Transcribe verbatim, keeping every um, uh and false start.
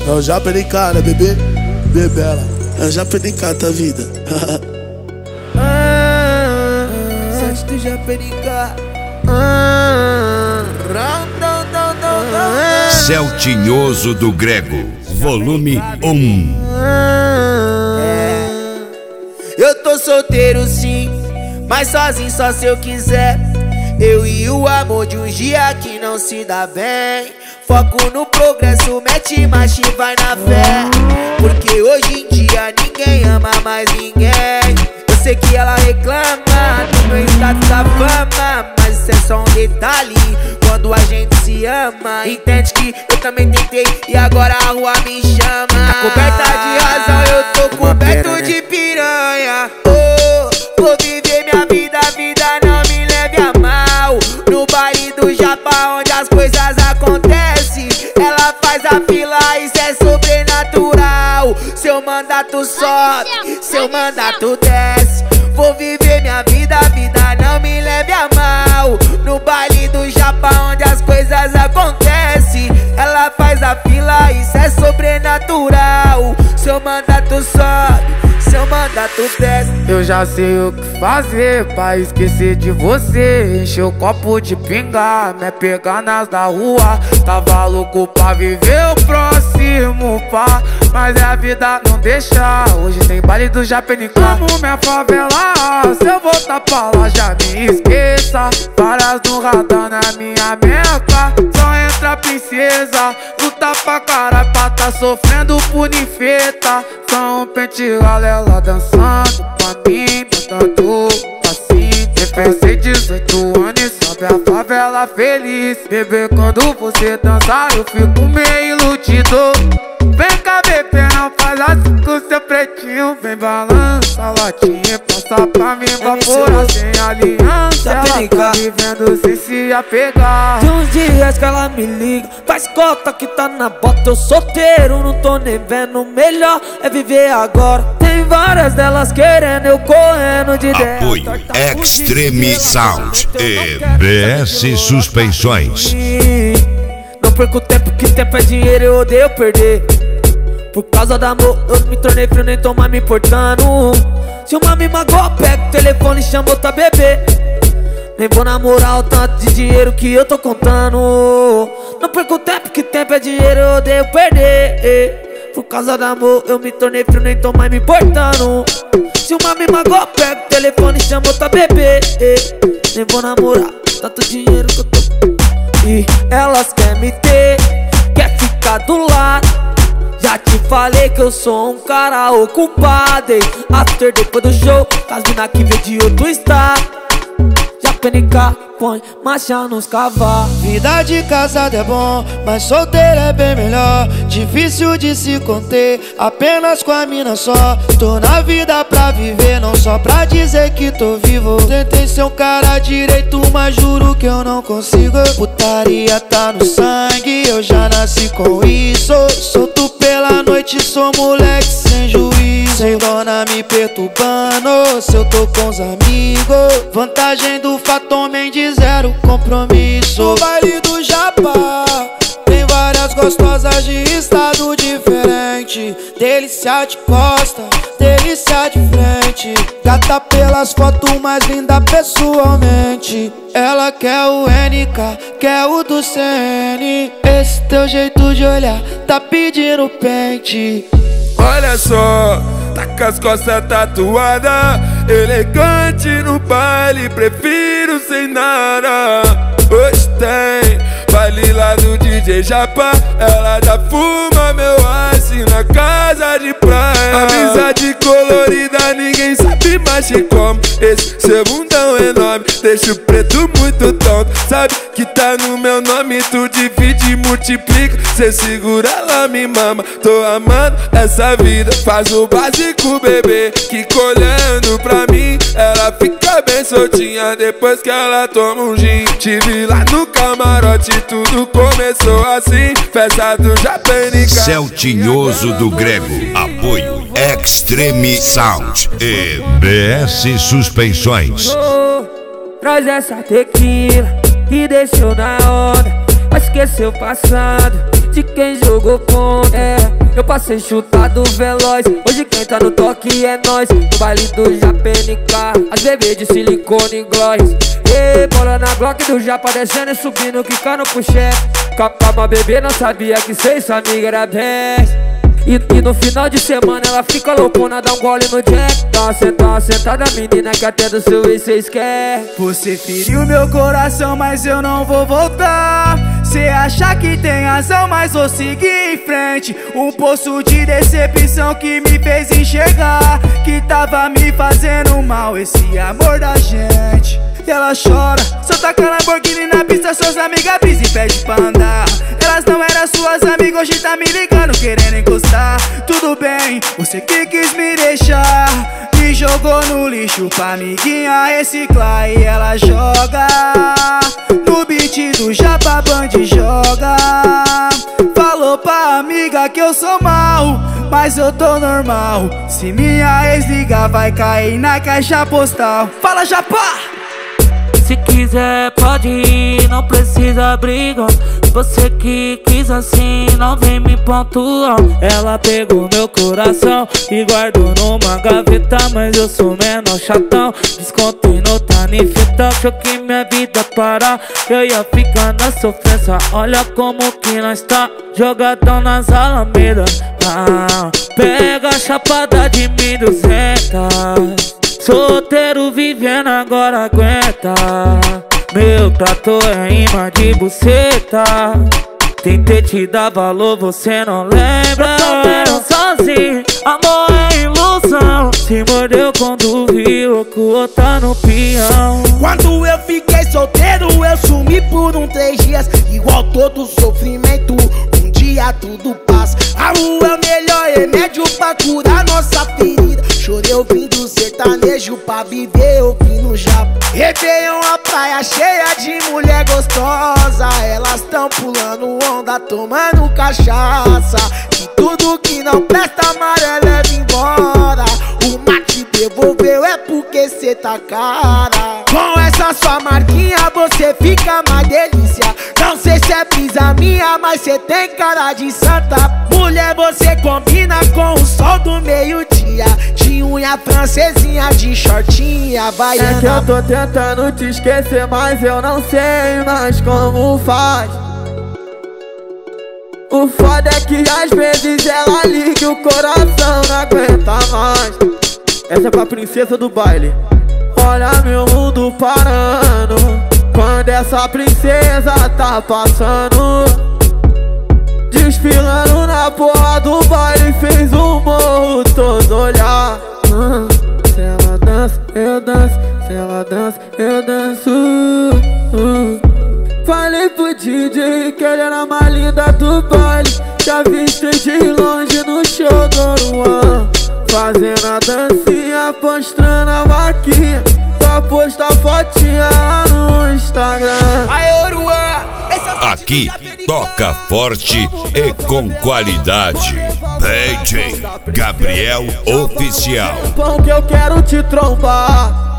É o Japenica, né, bebê? Bebela. É o Japenica, tá vida. ah, Sete do Japenica. ah, Celtinhoso do Grego, volume um. é. Eu tô solteiro sim, mas sozinho só se eu quiser. Eu e o amor de um dia que não se dá bem. Foco no progresso, mete marcha e vai na fé. Porque hoje em dia ninguém ama mais ninguém. Eu sei que ela reclama do meu status da fama, mas isso é só um detalhe quando a gente se ama. Entende que eu também tentei e agora a rua me chama. Tá coberta de razão, eu tô coberto de piranha. Oh, vou viver minha vida, a vida não me leve a mal. No baile do Japa onde as coisas acontecem, ela faz a fila, isso é sobrenatural. Seu mandato sobe, seu mandato desce. Vou viver minha vida, a vida não me leve a mal. No baile do Japa onde as coisas acontecem, ela faz a fila, isso é sobrenatural. Seu mandato sobe, seu mandato desce. Eu já sei o que fazer pra esquecer de você. Encher o copo de pinga, me pegar nas da rua. Tava louco pra viver o próximo pá, mas a vida não deixa. Hoje tem baile do Japenica. Amo minha favela, se eu voltar pra lá já me esqueça. Várias no radar na minha meca, só entra princesa. Luta pra caralho pra tá sofrendo punifeta. Só um pente galela dançando pra mim, botando assim. Pensei dezoito anos e sobe a favela feliz. Bebê, quando você dançar eu fico meio iludido. Vem cá, bebê, não faz assim com seu pretinho. Vem balança a latinha, passa pra mim, vapora sem aliança. Ela tá vivendo sem se apegar. Tem uns dias que ela me liga, faz cota que tá na bota. Eu solteiro, não tô nem vendo. Melhor é viver agora. Tem várias delas querendo, eu correndo de dentro. Apoio Extreme Sound e B S Suspensões. Não perco tempo, que tempo é dinheiro, eu odeio perder. Por causa do amor eu me tornei frio, nem tô mais me importando. Se uma me magoa, pega o telefone e chama outra bebê. Nem vou namorar o tanto de dinheiro que eu tô contando. Não perco tempo, que tempo é dinheiro, eu odeio perder. Por causa do amor eu me tornei frio, nem tô mais me importando. Se uma me magoa, pega o telefone e chama outra bebê. Nem vou namorar tanto dinheiro que eu tô. E elas querem me ter, quer ficar do lado. Já te falei que eu sou um cara ocupado. After depois do show, as mina que vem de outro estado. Japenica põe marcha nos cavalos. Vida de casado é bom, mas solteiro é bem melhor. Difícil de se conter, apenas com a mina só. Tô na vida pra viver, não só pra dizer que tô vivo. Tentei ser um cara direito, mas juro que eu não consigo. Putaria tá no sangue, eu já nasci com isso. Solto pela noite, sou moleque sem juízo. Sem dona me perturbando, se eu tô com os amigos. Vantagem do fato homem de zero compromisso. No baile do Japa tem várias gostosas de estado diferente. Delícia de costa, delícia de frente. Gata pelas fotos, mais linda pessoalmente. Ela quer o N K, quer o do C N. Esse teu jeito de olhar tá pedindo pente. Olha só, tá com as costas tatuadas, elegante no baile, prefiro sem nada. Hoje tem baile lá do D J Japa, ela já fuma meu ice na casa de praia. Amizade colorida, ninguém sabe mais que como. Esse seu bundão enorme deixa o preto muito tonto. Sabe que tá no meu nome, tu divide e multiplica. Cê segura, ela me mama, tô amando essa vida. Faz o básico, bebê, que olhando pra mim ela fica bem soltinha depois que ela toma um gin. Tive lá no camarote, tudo começou assim. Festa do Japenica. Celtinhoso do Grego, apoio Extreme Sound e B S Suspensões. Oh, traz essa tequila que deixou na onda, vai esquecer o passado. de quem jogou contra. É, eu passei chutado veloz. Hoje quem tá no toque é nós. No baile do Japa N K, as bebês de silicone e gloss. E bola na Glock do Japa descendo e subindo, quicando pro chefe. Calma, bebê, não sabia que cê e sua amiga era best. E, e no final de semana ela fica loucona, dá um gole no jack. Tá sentada, sentada, menina, que até do seu ex cês quer. Você feriu meu coração, mas eu não vou voltar. Cê acha que tem razão, mas vou seguir em frente. Um poço de decepção que me fez enxergar que tava me fazendo mal esse amor da gente. E ela chora, só taca Lamborghini na pista, suas amigas brisa e pede pra andar. Elas não eram suas amigas, hoje tá me ligando, querendo encostar. Tudo bem, você que quis me deixar, me jogou no lixo pra amiguinha reciclar. E ela joga no beat do Japa Band, joga. Falou pra amiga que eu sou mal, mas eu tô normal. Se minha ex ligar, vai cair na caixa postal. Fala, Japa! Se quiser pode ir, não precisa brigar. Você que quis assim, não vem me pontuar. Ela pegou meu coração e guardou numa gaveta, mas eu sou menor chatão. Descontei no tanifeta, achou que minha vida parar, eu ia ficar na sofrência. Olha como que nós tá, jogadão nas alamedas. Ah, pega a chapada de mil e duzentos. Solteiro vivendo agora aguenta. Meu trator é imã de buceta. Tentei te dar valor, você não lembra. Solteiro sozinho, amor é ilusão. Se mordeu quando viu que o outro tá no peão. Quando eu fiquei solteiro, eu sumi por um três dias. Igual todo sofrimento, um dia tudo passa. A rua é o melhor remédio pra curar nossa ferida. Chorei ouvindo sertanejo pra viver ouvindo Japa. Réveillon, a praia cheia de mulher gostosa. Elas tão pulando onda, tomando cachaça. E tudo que não presta amarelo leva embora. O mate devolveu é porque cê tá cara. Com essa sua marquinha você fica mais delícia. Não sei se é brisa minha, mas cê tem cara de santa. Mulher, você combina com o sol do meio-dia. De unha francesinha, de shortinha, baiana. É que eu tô tentando te esquecer, mas eu não sei mais como faz. O foda é que às vezes ela liga e o coração não aguenta mais. Essa é pra princesa do baile. Olha meu mundo parando quando essa princesa tá passando. Desfilando na porra do baile, fez o morro todo olhar. hum, Se ela dança, eu danço. Se ela dança, eu danço. hum. Falei pro D J que ele era a mais linda do baile. Já viste de longe no show do Luan, fazendo a dancinha, postando a vaquinha, pra postar fotinha no Instagram. Aê, Oruan! Aqui toca forte e com qualidade. D J Gabriel Oficial. Pão que eu quero te trombar.